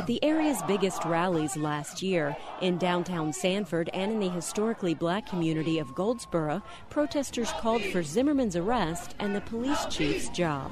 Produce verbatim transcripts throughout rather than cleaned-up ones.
At the area's biggest rallies last year, in downtown Sanford and in the historically black community of Goldsboro, protesters called for Zimmerman's arrest and the police chief's job.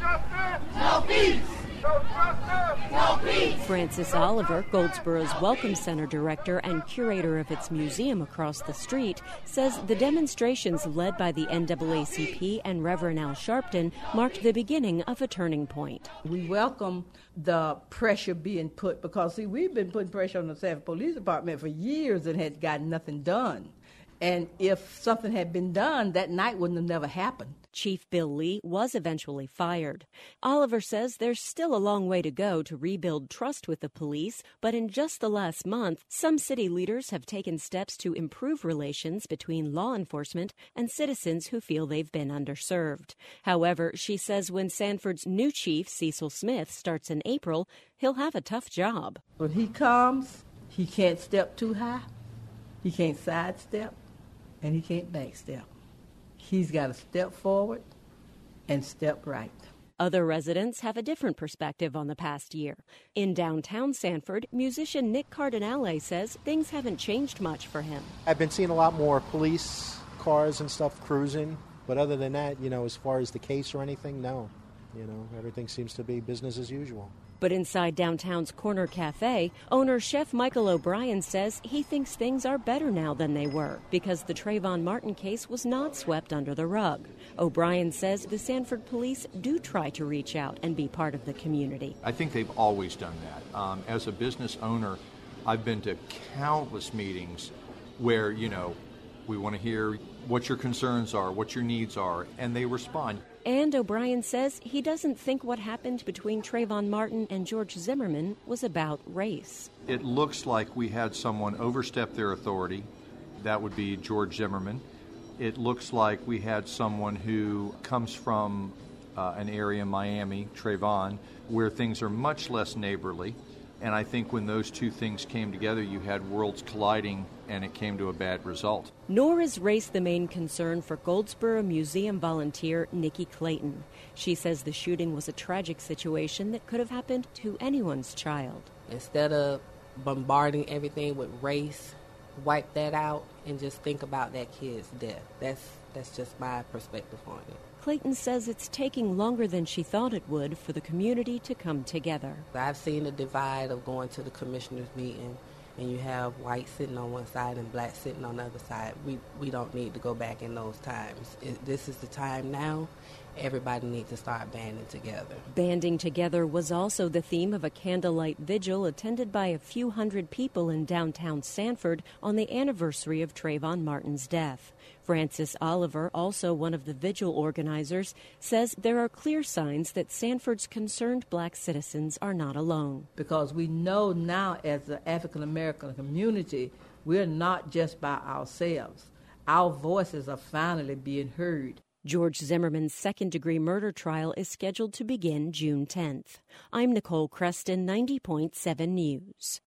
No peace! No justice! No peace! Francis Oliver, Goldsboro's Welcome Center director and curator of its museum across the street, says the demonstrations led by the N double A C P and Reverend Al Sharpton marked the beginning of a turning point. We welcome the pressure being put because, see, we've been putting pressure on the Sanford Police Department for years and had gotten nothing done. And if something had been done, that night wouldn't have never happened. Chief Bill Lee was eventually fired. Oliver says there's still a long way to go to rebuild trust with the police, but in just the last month, some city leaders have taken steps to improve relations between law enforcement and citizens who feel they've been underserved. However, she says when Sanford's new chief, Cecil Smith, starts in April, he'll have a tough job. When he comes, he can't step too high, he can't sidestep, and he can't backstep. He's got to step forward and step right. Other residents have a different perspective on the past year. In downtown Sanford, musician Nick Cardinale says things haven't changed much for him. I've been seeing a lot more police cars and stuff cruising, but other than that, you know, as far as the case or anything, no. You know, everything seems to be business as usual. But inside downtown's Corner Cafe, owner Chef Michael O'Brien says he thinks things are better now than they were because the Trayvon Martin case was not swept under the rug. O'Brien says the Sanford police do try to reach out and be part of the community. I think they've always done that. Um, as a business owner, I've been to countless meetings where, you know, we want to hear what your concerns are, what your needs are, and they respond. And O'Brien says he doesn't think what happened between Trayvon Martin and George Zimmerman was about race. It looks like we had someone overstep their authority. That would be George Zimmerman. It looks like we had someone who comes from uh, an area in Miami, Trayvon, where things are much less neighborly. And I think when those two things came together, you had worlds colliding, and it came to a bad result. Nor is race the main concern for Goldsboro Museum volunteer Nikki Clayton. She says the shooting was a tragic situation that could have happened to anyone's child. Instead of bombarding everything with race, wipe that out and just think about that kid's death. That's that's just my perspective on it. Clayton says it's taking longer than she thought it would for the community to come together. I've seen the divide of going to the commissioners' meeting and you have white sitting on one side and black sitting on the other side. We we don't need to go back in those times. It, this is the time now. Everybody needs to start banding together. Banding together was also the theme of a candlelight vigil attended by a few hundred people in downtown Sanford on the anniversary of Trayvon Martin's death. Francis Oliver, also one of the vigil organizers, says there are clear signs that Sanford's concerned black citizens are not alone. Because we know now as the African American community, we're not just by ourselves. Our voices are finally being heard. George Zimmerman's second-degree murder trial is scheduled to begin June tenth. I'm Nicole Creston, ninety point seven News.